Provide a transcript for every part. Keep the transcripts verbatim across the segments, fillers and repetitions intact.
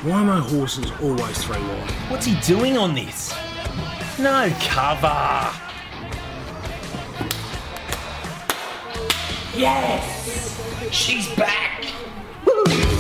Why are my horses always three wide? What's he doing on this? No cover. Yes! She's back! Woo!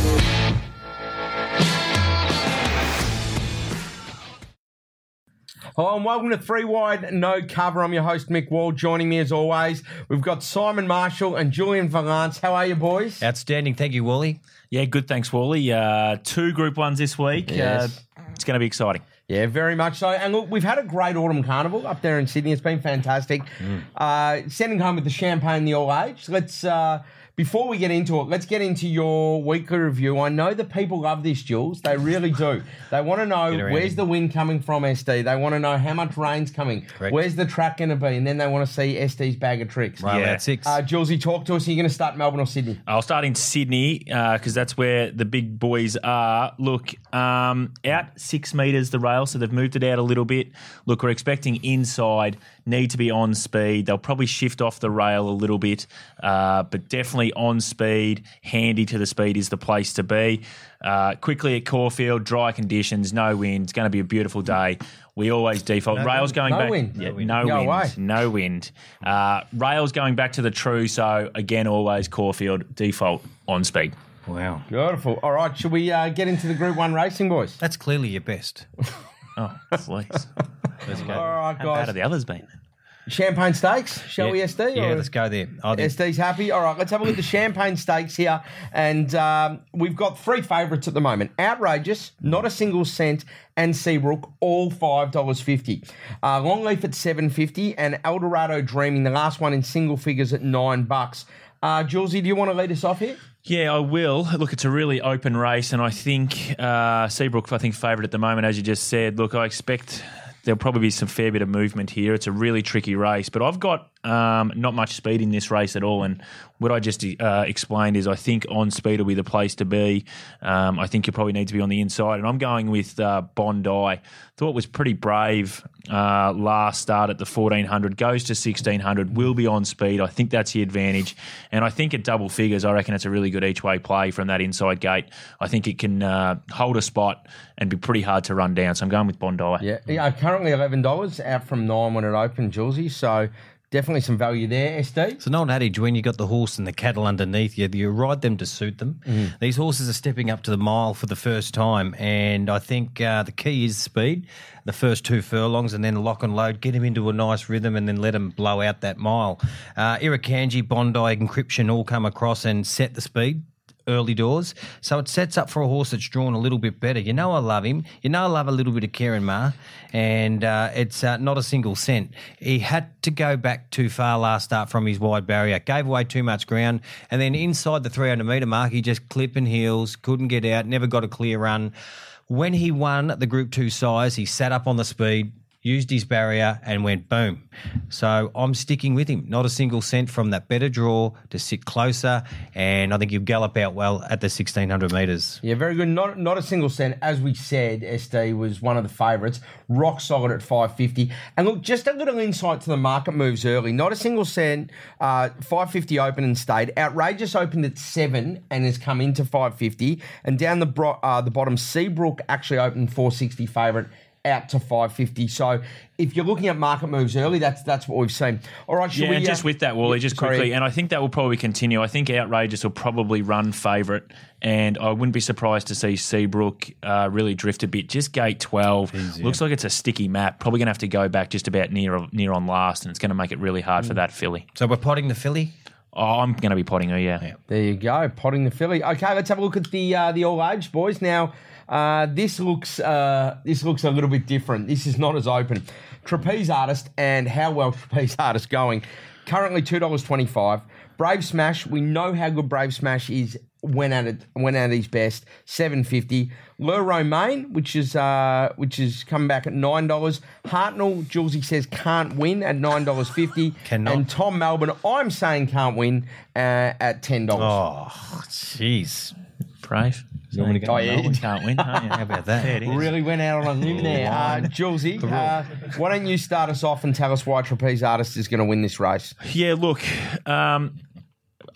Hello and welcome to Three Wide, No Cover. I'm your host, Mick Wall. Joining me as always, we've got Simon Marshall and Julian Valance. How are you, boys? Outstanding. Thank you, Wally. Yeah, good. Thanks, Wally. Uh, two Group Ones this week. Yes. Uh, it's going to be exciting. Yeah, very much so. And look, we've had a great autumn carnival up there in Sydney. It's been fantastic. Mm. Uh, sending home with the champagne, the all age. Let's, uh, before we get into it, let's get into your weekly review. I know that people love this, Jules. They really do. They want to know where's in. the wind coming from, S D. They want to know how much rain's coming. Correct. Where's the track going to be? And then they want to see S D's bag of tricks. Right, yeah. Out six. Uh, Julesy, talk to us. Are you going to start Melbourne or Sydney? I'll start in Sydney because uh, that's where the big boys are. Look, um, out six metres the rail, so they've moved it out a little bit. Look, we're expecting inside, need to be on speed. They'll probably shift off the rail a little bit, uh, but definitely on speed. Handy to the speed is the place to be. Uh, quickly at Caulfield, dry conditions, no wind. It's going to be a beautiful day. We always default. No Rails wind. going No back. wind. Yeah, No wind. no No wind. way. No wind. Uh, rails going back to the true. So again, always Caulfield default on speed. Wow. Beautiful. All right, should we uh, get into the Group One racing, boys? That's clearly your best. Oh, please. Let's go. All right, How bad guys. have the others been? Champagne Stakes, shall yeah. we, S D? Yeah, or- let's go there. I think S D's happy. All right, let's have a look at the Champagne Stakes here. And um, we've got three favourites at the moment. Outrageous, Not a Single Cent, and Seabrook, all five dollars fifty. Uh, Longleaf at seven dollars fifty and Eldorado Dreaming, the last one in single figures at nine bucks. Uh, Julesy, do you want to lead us off here? Yeah, I will. Look, it's a really open race, and I think uh, Seabrook, I think, favourite at the moment, as you just said. Look, I expect there'll probably be some fair bit of movement here. It's a really tricky race, but I've got um, not much speed in this race at all. And what I just uh, explained is I think on speed will be the place to be. Um, I think you probably need to be on the inside. And I'm going with uh, Bondi. Thought it was pretty brave uh, last start at the fourteen hundred. Goes to sixteen hundred. Will be on speed. I think that's the advantage. And I think at double figures, I reckon it's a really good each-way play from that inside gate. I think it can uh, hold a spot and be pretty hard to run down. So I'm going with Bondi. Yeah, yeah. Currently eleven dollars, out from nine when it opened, Julesy. So definitely some value there, S D. it's an old adage, when you got the horse and the cattle underneath you, you ride them to suit them. Mm. These horses are stepping up to the mile for the first time, and I think uh, the key is speed. The first two furlongs and then lock and load, get him into a nice rhythm and then let him blow out that mile. Uh, Irukandji, Bondi, Encryption all come across and set the speed early doors. So it sets up for a horse that's drawn a little bit better. You know I love him. You know I love a little bit of Karen Ma. And uh, it's uh, Not a Single Cent. He had to go back too far last start from his wide barrier. Gave away too much ground. And then inside the three hundred metre mark, he just clipping heels, couldn't get out, never got a clear run. When he won the Group two size, he sat up on the speed, used his barrier and went boom. So I'm sticking with him. Not a Single Cent from that better draw to sit closer, and I think he'll gallop out well at the sixteen hundred metres. Yeah, very good. Not not a Single Cent, as we said, S D was one of the favourites. Rock solid at five fifty. And look, just a little insight to the market moves early. Not a Single Cent, uh, five fifty open and stayed. Outrageous opened at seven and has come into five fifty. And down the bro- uh, the bottom, Seabrook actually opened four sixty favourite, out to five fifty. So if you're looking at market moves early, that's that's what we've seen. All right, should yeah, we... and just uh, with that, Wally, just sorry. quickly, and I think that will probably continue. I think Outrageous will probably run favourite, and I wouldn't be surprised to see Seabrook uh, really drift a bit. Just gate twelve. Jeez, yeah. Looks like it's a sticky map. Probably going to have to go back just about near near on last, and it's going to make it really hard Mm. for that filly. So we're potting the filly? Oh, I'm going to be potting her, yeah. Yeah. There you go, potting the filly. Okay, let's have a look at the uh, the all age, boys. Now, uh, this looks uh, this looks a little bit different. This is not as open. Trapeze Artist and how well Trapeze Artist going. Currently two dollars twenty-five. Brave Smash, we know how good Brave Smash is when at it when at his best. seven fifty. Le Romain, which is uh, which is coming back at nine dollars. Hartnell, Julesy says can't win at nine dollars fifty. Cannot. And Tom Melbourne, I'm saying can't win uh, at ten dollars. Oh, jeez. Brave. You want me to go Oh, to yeah. Melbourne? Can't win, aren't you? How about that? Fair dinkum. Really went out on a limb there. Uh, Julesy, uh, why don't you start us off and tell us why Trapeze Artist is going to win this race? Yeah, look, um,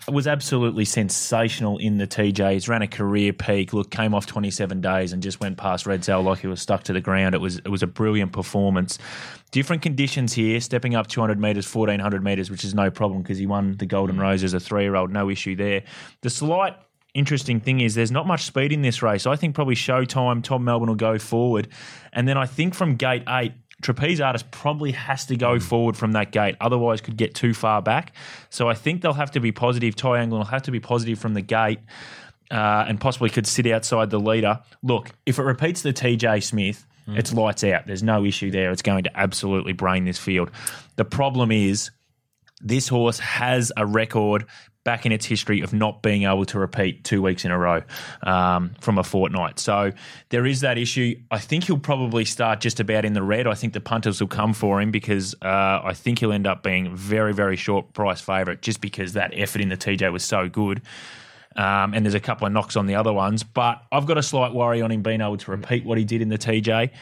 was absolutely sensational in the T Js, ran a career peak, look, came off twenty-seven days and just went past Red Cell like he was stuck to the ground. It was it was a brilliant performance. Different conditions here, stepping up two hundred metres, fourteen hundred metres, which is no problem because he won the Golden Rose as a three-year-old, no issue there. The slight interesting thing is there's not much speed in this race. I think probably Showtime, Tom Melbourne will go forward. And then I think from gate eight, Trapeze Artist probably has to go forward from that gate, otherwise could get too far back. So I think they'll have to be positive. Ty Anglin will have to be positive from the gate uh, and possibly could sit outside the leader. Look, if it repeats the T J Smith, mm. it's lights out. There's no issue there. It's going to absolutely brain this field. The problem is this horse has a record back in its history of not being able to repeat two weeks in a row um, from a fortnight. So there is that issue. I think he'll probably start just about in the red. I think the punters will come for him because uh, I think he'll end up being very, very short price favourite just because that effort in the T J was so good. Um, and there's a couple of knocks on the other ones. But I've got a slight worry on him being able to repeat what he did in the T J.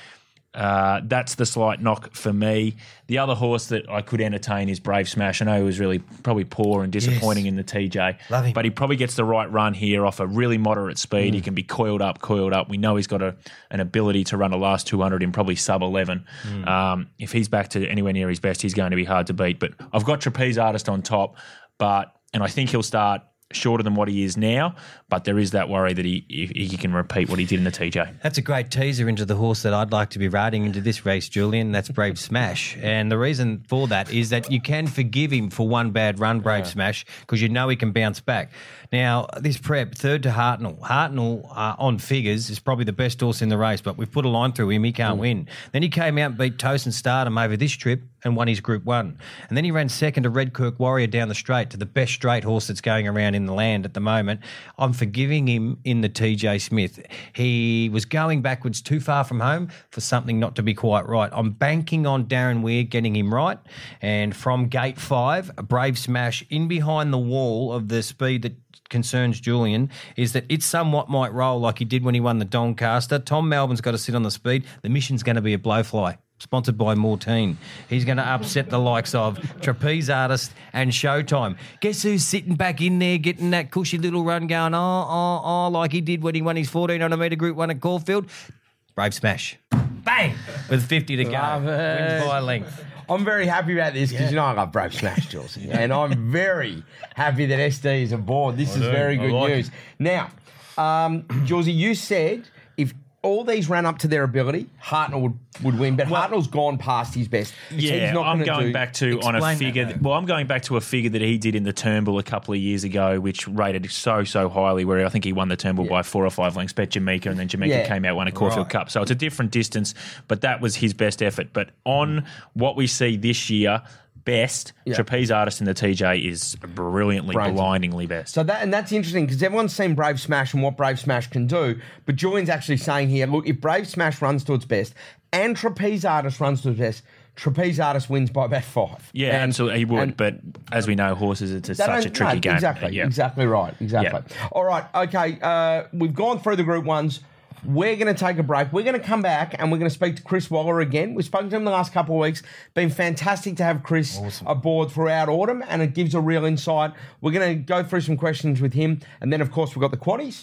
Uh, that's the slight knock for me. The other horse that I could entertain is Brave Smash. I know he was really probably poor and disappointing yes. in the T J, Love him. But he probably gets the right run here off a really moderate speed. Mm. He can be coiled up, coiled up. We know he's got a, an ability to run a last two hundred in probably sub eleven. Mm. Um, if he's back to anywhere near his best, he's going to be hard to beat. But I've got Trapeze Artist on top, but and I think he'll start shorter than what he is now, but there is that worry that he he can repeat what he did in the T J. That's a great teaser into the horse that I'd like to be riding into this race, Julian. That's Brave Smash. And the reason for that is that you can forgive him for one bad run, Brave yeah. Smash, because you know he can bounce back. Now, this prep, third to Hartnell. Hartnell, uh, on figures, is probably the best horse in the race, but we've put a line through him, he can't mm. win. Then he came out and beat Tosin Stardom over this trip and won his Group One. And then he ran second to Redkirk Warrior down the straight, to the best straight horse that's going around in the land at the moment. I'm forgiving him in the T J Smith. He was going backwards too far from home for something not to be quite right. I'm banking on Darren Weir getting him right. And from gate five, a Brave Smash in behind the wall of the speed that concerns Julian is that it somewhat might roll like he did when he won the Doncaster. Tom Melbourne's got to sit on the speed. The mission's going to be a blowfly. Sponsored by Mortine. He's going to upset the likes of Trapeze Artist and Showtime. Guess who's sitting back in there getting that cushy little run going, oh, oh, oh, like he did when he won his fourteen hundred metre Group One at Caulfield? Brave Smash. Bang! With fifty to go. Love it. Wins by a length. I'm very happy about this because, yeah. you know, I love Brave Smash, Jules. And I'm very happy that S D is aboard. This I is do. very good like news. It. Now, um, Julesy, you said if all these ran up to their ability, Hartnell would, would win, but well, Hartnell's gone past his best. Yeah, he's not I'm going do, back to on a figure. That, well, I'm going back to a figure that he did in the Turnbull a couple of years ago, which rated so so highly. Where I think he won the Turnbull yeah. by four or five lengths. Bet Jamaica, and then Jamaica yeah. came out won a Caulfield right. Cup. So it's a different distance, but that was his best effort. But on what we see this year. Best yeah. Trapeze Artist in the T J is brilliantly, Brains. blindingly best. So that and that's interesting because everyone's seen Brave Smash and what Brave Smash can do, but Julian's actually saying here, look, if Brave Smash runs to its best and Trapeze Artist runs to its best, Trapeze Artist wins by about five. Yeah, and, absolutely, he would. And, but as we know, horses, it's a, such a tricky no, game. Exactly, yeah. exactly right, exactly. Yeah. All right, okay, uh, we've gone through the Group Ones. We're going to take a break. We're going to come back and we're going to speak to Chris Waller again. We've spoken to him the last couple of weeks. Been fantastic to have Chris awesome. aboard throughout autumn, and it gives a real insight. We're going to go through some questions with him. And then, of course, we've got the quaddies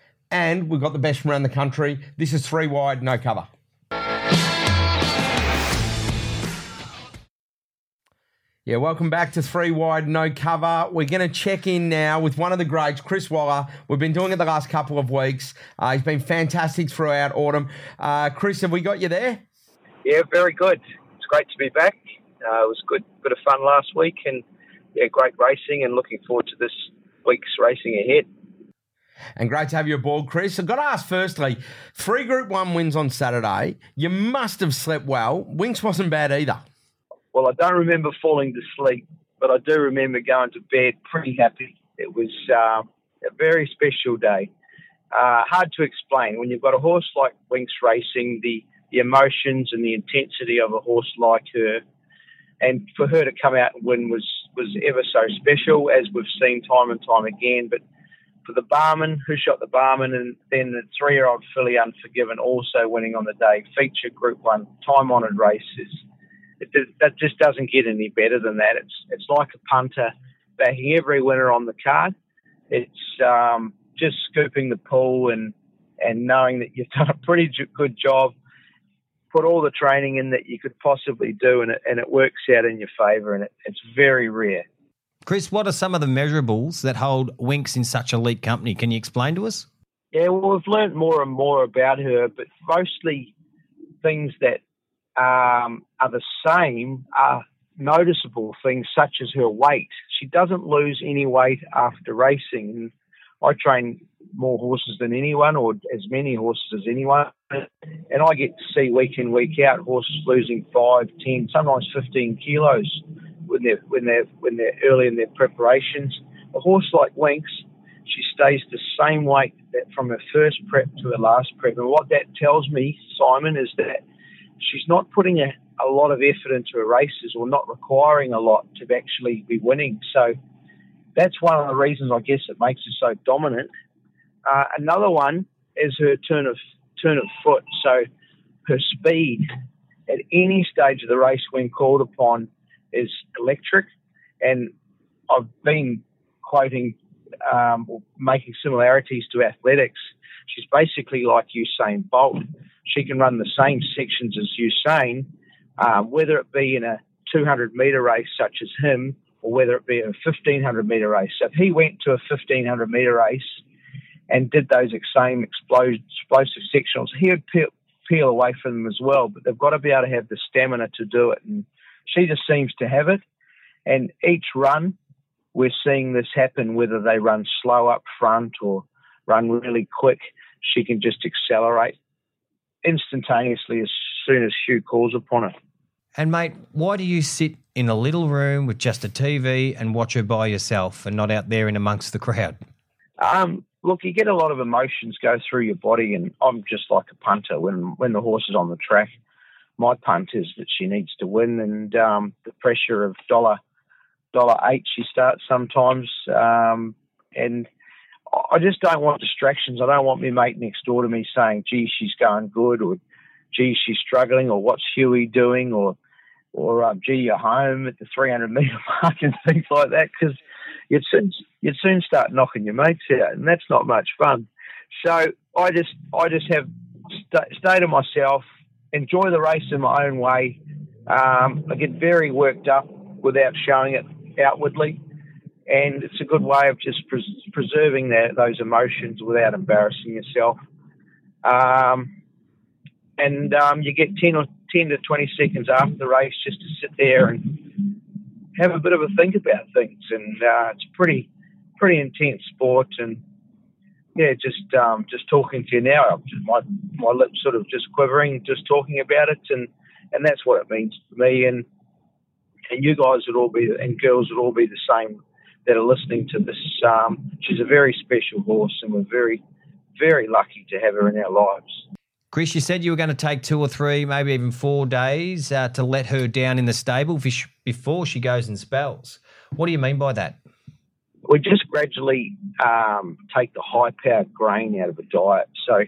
and we've got the best from around the country. This is Three Wide, No Cover. Yeah, welcome back to Three Wide, No Cover. We're going to check in now with one of the greats, Chris Waller. We've been doing it the last couple of weeks. Uh, he's been fantastic throughout autumn. Uh, Chris, have we got you there? Yeah, very good. It's great to be back. Uh, it was good, bit of fun last week, and yeah, great racing, and looking forward to this week's racing ahead. And great to have you aboard, Chris. I've got to ask firstly, three Group One wins on Saturday. You must have slept well. Winks wasn't bad either. Well, I don't remember falling to sleep, but I do remember going to bed pretty happy. It was uh, a very special day. Uh, hard to explain. When you've got a horse like Winks Racing, the, the emotions and the intensity of a horse like her, and for her to come out and win was, was ever so special, as we've seen time and time again. But for the barman, who shot the barman, and then the three-year-old filly Unforgiven also winning on the day, feature Group One, time-honoured races. It, that just doesn't get any better than that. It's it's like a punter backing every winner on the card. It's um, just scooping the pool and, and knowing that you've done a pretty good job, put all the training in that you could possibly do, and it, and it works out in your favour, and it, it's very rare. Chris, what are some of the measurables that hold Winx in such elite company? Can you explain to us? Yeah, well, we've learnt more and more about her, but mostly things that um, are the same are noticeable things such as her weight. She doesn't lose any weight after racing. And I train more horses than anyone, or as many horses as anyone, and I get to see week in, week out horses losing five, ten, sometimes fifteen kilos when they're when they're when they're early in their preparations. A horse like Winx, she stays the same weight that from her first prep to her last prep, and what that tells me, Simon, is that she's not putting a, a lot of effort into her races, or not requiring a lot to actually be winning. So that's one of the reasons, I guess, it makes her so dominant. Uh, another one is her turn of turn of foot. So her speed at any stage of the race when called upon is electric. And I've been quoting um, or making similarities to athletics. She's basically like Usain Bolt. She can run the same sections as Usain, um, whether it be in a two hundred metre race such as him, or whether it be a fifteen hundred metre race. So if he went to a fifteen hundred metre race and did those same explosive, explosive sectionals, he would peel, peel away from them as well. But they've got to be able to have the stamina to do it. And she just seems to have it. And each run, we're seeing this happen, whether they run slow up front or run really quick, she can just accelerate instantaneously as soon as Hugh calls upon it. And, mate, why do you sit in a little room with just a T V and watch her by yourself and not out there in amongst the crowd? Um, look, you get a lot of emotions go through your body, and I'm just like a punter. When when the horse is on the track, my punt is that she needs to win, and um, the pressure of dollar dollar eight she starts sometimes, um, and I just don't want distractions. I don't want my mate next door to me saying, gee, she's going good, or gee, she's struggling, or what's Huey doing, or or um, gee, you're home at the three hundred metre mark and things like that, because you'd soon, you'd soon start knocking your mates out, and that's not much fun. So I just I just have st- stay to myself, enjoy the race in my own way. Um, I get very worked up without showing it outwardly, and it's a good way of just pres- preserving that, those emotions without embarrassing yourself. Um, and um, you get ten or ten to twenty seconds after the race just to sit there and have a bit of a think about things. And uh, it's pretty pretty intense sport. And yeah, just um, just talking to you now, I'm just, my my lips sort of just quivering, just talking about it, and, and that's what it means to me. And and you guys would all be, and girls would all be the same that are listening to this. Um, she's a very special horse, and we're very, very lucky to have her in our lives. Chris, you said you were going to take two or three, maybe even four days uh, to let her down in the stable before she goes and spells. What do you mean by that? We just gradually um, take the high-powered grain out of the diet. So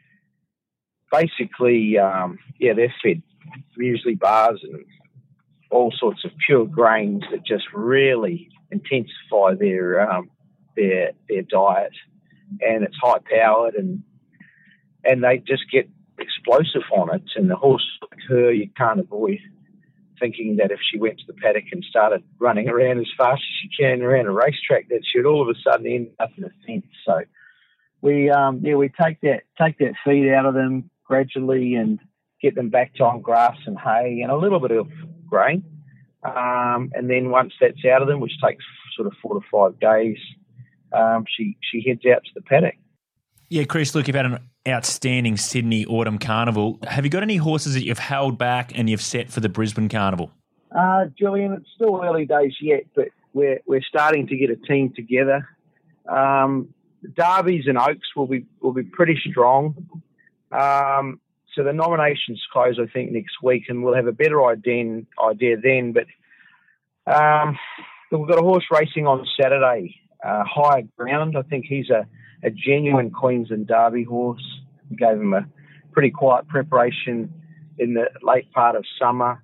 basically, um, yeah, they're fed muesli bars and all sorts of pure grains that just really intensify their um, their their diet, and it's high-powered, and and they just get explosive on it. And the horse like her, you can't avoid thinking that if she went to the paddock and started running around as fast as she can around a racetrack, that she'd all of a sudden end up in a fence. So we, um, yeah, we take that take that feed out of them gradually and get them back to on grass and hay and a little bit of grain. Um, and then once that's out of them, which takes sort of four to five days, um, she she heads out to the paddock. Yeah, Chris, look, you've had an outstanding Sydney Autumn Carnival. Have you got any horses that you've held back and you've set for the Brisbane Carnival? Uh, Julian, it's still early days yet, but we're we're starting to get a team together. Um, the Derbies and Oaks will be will be pretty strong. Um, so the nominations close, I think, next week, and we'll have a better idea idea then. But um, we've got a horse racing on Saturday, uh, Higher Ground. I think he's a a genuine Queensland Derby horse. We gave him a pretty quiet preparation in the late part of summer,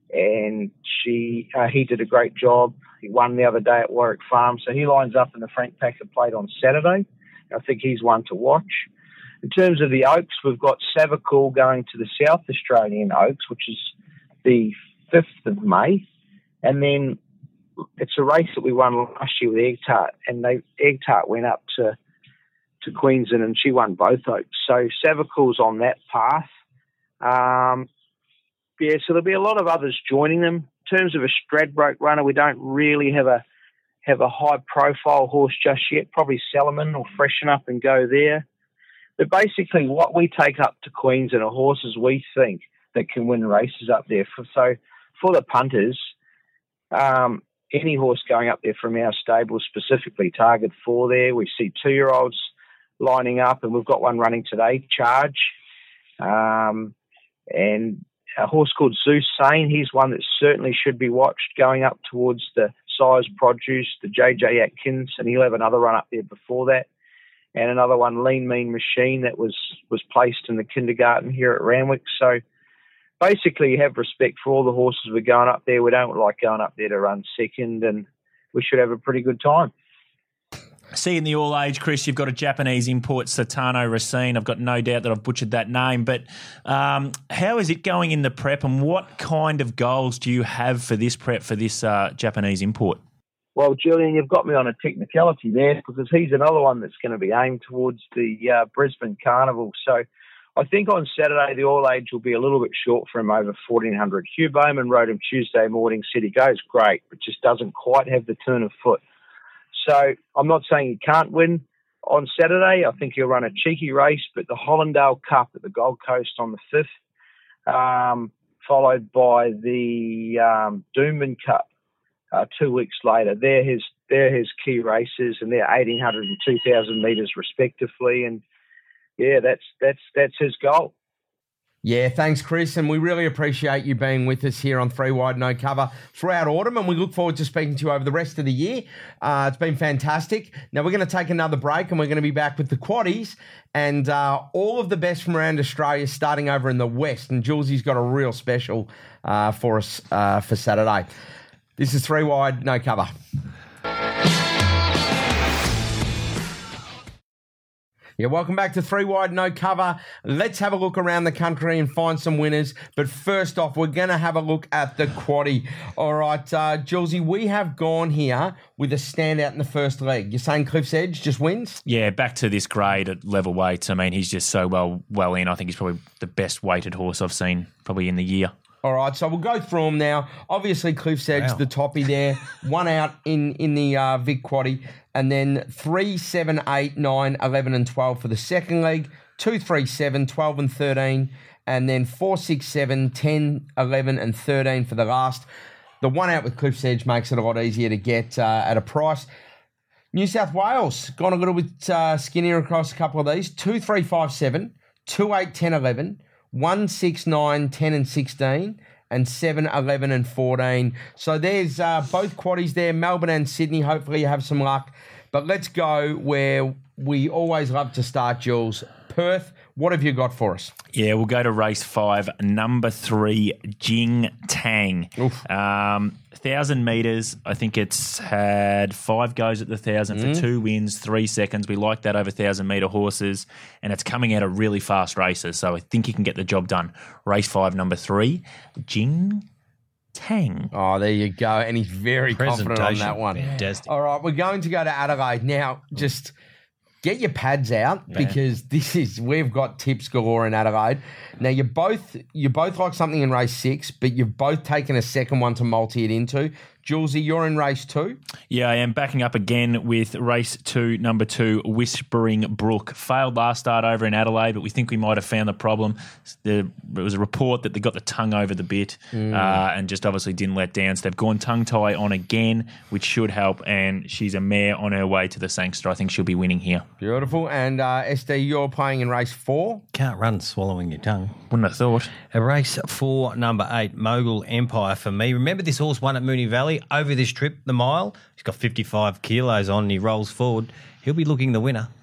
and she uh, he did a great job. He won the other day at Warwick Farm, so he lines up in the Frank Packer Plate on Saturday. I think he's one to watch. In terms of the Oaks, we've got Savakul going to the South Australian Oaks, which is the fifth of May, and then it's a race that we won last year with Egg-Tart, and they Egg-Tart went up to to Queensland and she won both Oaks. So Savakul's on that path. Um, yeah, so there'll be a lot of others joining them. In terms of a Stradbroke runner, we don't really have a have a high profile horse just yet. Probably Salomon will freshen up and go there. But basically, what we take up to Queensland are horses we think that can win races up there. For, so for the punters, um, any horse going up there from our stable, specifically Target four there. We see two-year-olds lining up, and we've got one running today, Charge. Um, and a horse called Zeus Sane, he's one that certainly should be watched going up towards the Size Produce, the J J Atkins, and he'll have another run up there before that. And another one, Lean Mean Machine, that was, was placed in the kindergarten here at Randwick. So basically, you have respect for all the horses we're going up there. We don't like going up there to run second, and we should have a pretty good time. See, in the all-age, Chris, you've got a Japanese import, Satano Racine. I've got no doubt that I've butchered that name. But um, how is it going in the prep, and what kind of goals do you have for this prep for this uh, Japanese import? Well, Julian, you've got me on a technicality there, because he's another one that's going to be aimed towards the uh, Brisbane Carnival. So I think on Saturday, the all-age will be a little bit short for him, over fourteen hundred. Hugh Bowman rode him Tuesday morning, said he goes great, but just doesn't quite have the turn of foot. So I'm not saying he can't win on Saturday. I think he'll run a cheeky race, but the Hollandale Cup at the Gold Coast on the fifth, um, followed by the um, Doomben Cup uh, two weeks later. They're his, they're his key races, and they're eighteen hundred and two thousand metres respectively. And, yeah, that's that's that's his goal. Yeah, thanks, Chris, and we really appreciate you being with us here on Three Wide No Cover throughout autumn, and we look forward to speaking to you over the rest of the year. Uh, it's been fantastic. Now we're going to take another break, and we're going to be back with the Quaddies and uh, all of the best from around Australia, starting over in the West. And Julesie's got a real special uh, for us uh, for Saturday. This is Three Wide No Cover. Yeah, welcome back to Three Wide No Cover. Let's have a look around the country and find some winners. But first off, we're going to have a look at the Quaddie. All right, uh, Julesie, we have gone here with a standout in the first leg. You're saying Cliff's Edge just wins? Yeah, back to this grade at level weights. I mean, he's just so well well in. I think he's probably the best weighted horse I've seen probably in the year. All right, so we'll go through them now. Obviously, Cliff's Edge, wow. the toppy there. One out in, in the uh, Vic Quaddie. And then three, seven, eight, nine, eleven, and twelve for the second leg. two, three, seven, twelve, and thirteen. And then four, six, seven, ten, eleven, and thirteen for the last. The one out with Cliff's Edge makes it a lot easier to get uh, at a price. New South Wales, gone a little bit uh, skinnier across a couple of these. two, three, five, seven, two, eight, ten, eleven. one, six, nine, ten, and sixteen, and seven, eleven, and fourteen. So there's uh, both quaddies there, Melbourne and Sydney. Hopefully you have some luck. But let's go where we always love to start, Jules. Perth, what have you got for us? Yeah, we'll go to race five, number three, Jing Tang. Um, one thousand metres. I think it's had five goes at the one thousand mm. for two wins, three seconds. We like that over one thousand metre horses, and it's coming out of really fast races, so I think he can get the job done. Race five, number three, Jing Tang. Oh, there you go. And he's very confident on that one. Fantastic. All right, we're going to go to Adelaide. Now, just get your pads out Man. because this is we've got tips galore in Adelaide. Now you both you both like something in race six, but you've both taken a second one to multi it into. Julesy, you're in race two. Yeah, I am backing up again with race two, number two, Whispering Brook. Failed last start over in Adelaide, but we think we might have found the problem. There was a report that they got the tongue over the bit mm. uh, and just obviously didn't let down. So they've gone tongue tie on again, which should help. And she's a mare on her way to the Sangster. I think she'll be winning here. Beautiful. And uh, S D, you're playing in race four. Can't run swallowing your tongue. Wouldn't have thought. A race four, number eight, Mogul Empire for me. Remember this horse won at Moonee Valley over this trip, the mile. He's got fifty-five kilos on and he rolls forward. He'll be looking the winner.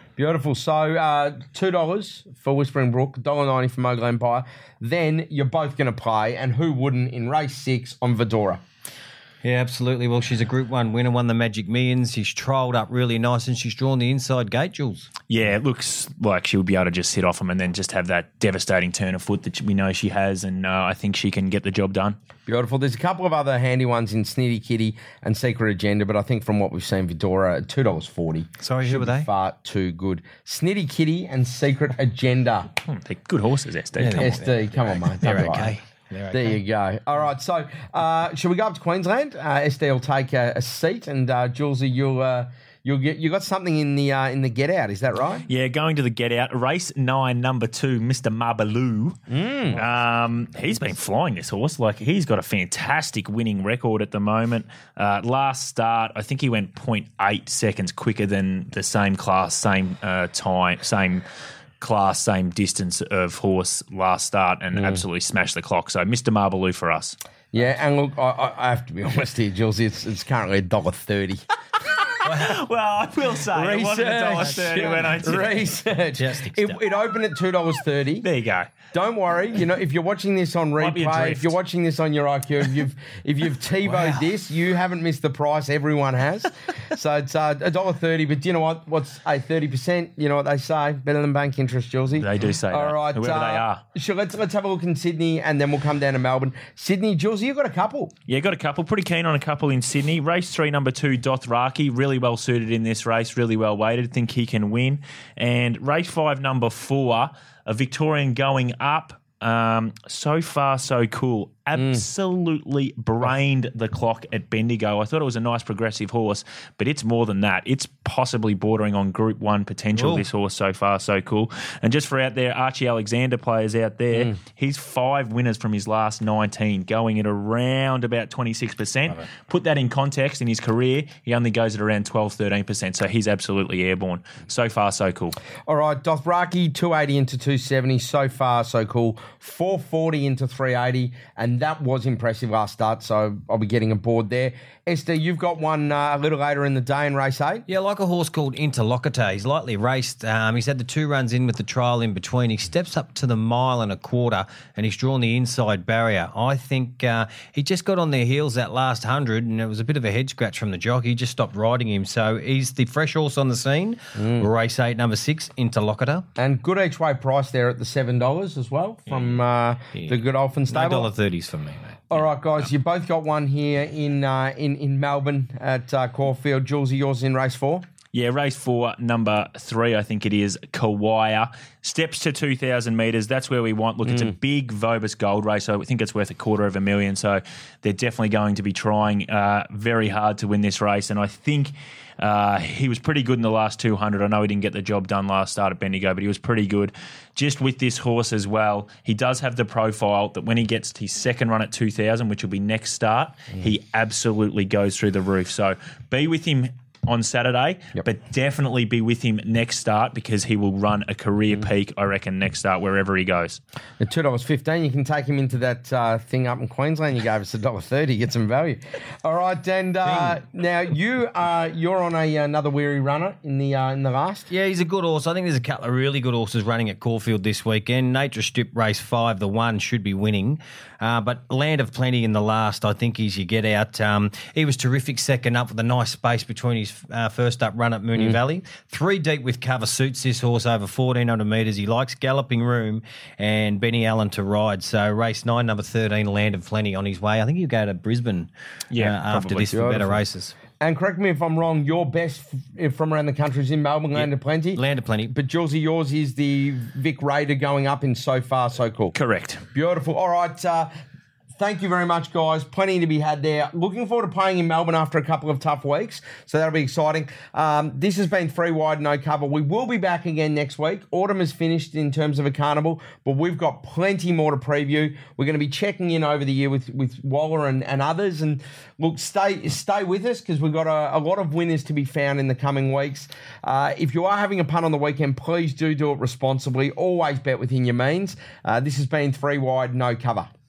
Beautiful. So uh, two dollars for Whispering Brook, one dollar ninety for Mogul Empire. Then you're both going to play, and who wouldn't, in race six on Vidora. Yeah, absolutely. Well, she's a Group one winner, won the Magic Millions. She's trialled up really nice, and she's drawn the inside gate, Jules. Yeah, it looks like she would be able to just sit off them and then just have that devastating turn of foot that we know she has, and uh, I think she can get the job done. Beautiful. There's a couple of other handy ones in Snitty Kitty and Secret Agenda, but I think from what we've seen, Vidora, two dollars forty. Sorry, who were they? Far too good. Snitty Kitty and Secret Agenda. Hmm, they're good horses, S D. Yeah, Come on. S D, come on, mate. They're Don't lie. okay. They're There okay. you go. All right, so uh, shall we go up to Queensland? Uh, S D will take a, a seat, and uh, Julesy, you'll uh, you'll get you got something in the uh, in the get out. Is that right? Yeah, going to the get out. Race nine, number two, Mister Marbaloo. Mm. Um, he's been flying this horse. Like, he's got a fantastic winning record at the moment. Uh, last start, I think he went zero point eight seconds quicker than the same class, same uh, time, same class, same distance of horse last start, and absolutely smashed the clock. So Mister Marbaloo for us. Yeah, and look, I, I have to be honest here, Julesy. It's, it's currently a dollar thirty. Well, I will say it wasn't a dollar thirty when I did. Research. Just It, accept. it opened at two dollars thirty. There you go. Don't worry. You know, if you're watching this on Might be a replay, if drift. you're watching this on your I Q, if you've if you've TiVoed this, you haven't missed the price. Everyone has. So it's uh, a dollar thirty. But you know what? What's a thirty percent? You know what they say? Better than bank interest, Julesy. They do say All that, right, whoever uh, they are. Sure. Let's let's have a look in Sydney, and then we'll come down to Melbourne. Sydney, Julesy, you've got a couple. Yeah, got a couple. Pretty keen on a couple in Sydney. Race three, number two, Dothraki. Really well suited in this race. Really well weighted. Think he can win. And race five, number four, a Victorian going up. Um, so far, so cool. Absolutely brained the clock at Bendigo. I thought it was a nice progressive horse, but it's more than that. It's possibly bordering on Group One potential. Ooh. This horse so far, so cool. And just for out there, Archie Alexander players out there, Mm. he's five winners from his last nineteen, going at around about twenty-six percent. Put that in context, in his career, he only goes at around twelve, thirteen percent, so he's absolutely airborne. So far, so cool. All right, Dothraki, two eighty into two seventy. So far, so cool. four forty into three eighty, and that was impressive last start, so I'll be getting aboard there. Esther, you've got one uh, a little later in the day in race eight. Yeah, like a horse called Interlocutor. He's lightly raced. Um, he's had the two runs in with the trial in between. He steps up to the mile and a quarter, and he's drawn the inside barrier. I think uh, he just got on their heels that last hundred, and it was a bit of a head scratch from the jockey. He just stopped riding him. So he's the fresh horse on the scene. Race eight, number six, Interlocutor. And good each way price there at the seven dollars as well from uh, the Godolphin No stable. dollar thirties for me, mate. All right, guys, you both got one here in uh, in, in Melbourne at uh, Caulfield. Jules, yours in race four? Yeah, race four, number three, I think it is, Kawaya. Steps to two thousand metres. That's where we want. Look, it's a big Vobis Gold race, so I think it's worth a quarter of a million. So they're definitely going to be trying uh, very hard to win this race. And I think uh, he was pretty good in the last two hundred. I know he didn't get the job done last start at Bendigo, but he was pretty good. Just with this horse as well, he does have the profile that when he gets his second run at two thousand, which will be next start, he absolutely goes through the roof. So be with him on Saturday, Yep. but definitely be with him next start because he will run a career peak, I reckon, next start wherever he goes. At two dollars fifteen, you can take him into that uh, thing up in Queensland. You gave us a dollar thirty, get some value. All right, and uh, now you are you're on a another weary runner in the uh, in the last. Yeah, he's a good horse. I think there's a couple of really good horses running at Caulfield this weekend. Nature Strip race five, the one should be winning. Uh, but Land of Plenty in the last, I think, is you get out. Um, he was terrific second up with a nice space between his uh, first up run at Moonee Valley. Three deep with cover suits this horse over fourteen hundred metres. He likes galloping room and Benny Allen to ride. So race nine, number thirteen, Land of Plenty on his way. I think he'll go to Brisbane Yeah, uh, after probably. this for better Beautiful. races. And correct me if I'm wrong, your best f- from around the country is in Melbourne, Land of Plenty. Land of Plenty. But Julesy, yours is the Vic Raider going up in So Far, So Cool. Correct. Beautiful. All right. Uh, thank you very much, guys. Plenty to be had there. Looking forward to playing in Melbourne after a couple of tough weeks. So that'll be exciting. Um, this has been Three Wide, No Cover. We will be back again next week. Autumn is finished in terms of a carnival, but we've got plenty more to preview. We're going to be checking in over the year with, with Waller and, and others. And look, stay stay with us because we've got a, a lot of winners to be found in the coming weeks. Uh, if you are having a punt on the weekend, please do do it responsibly. Always bet within your means. Uh, this has been Three Wide, No Cover.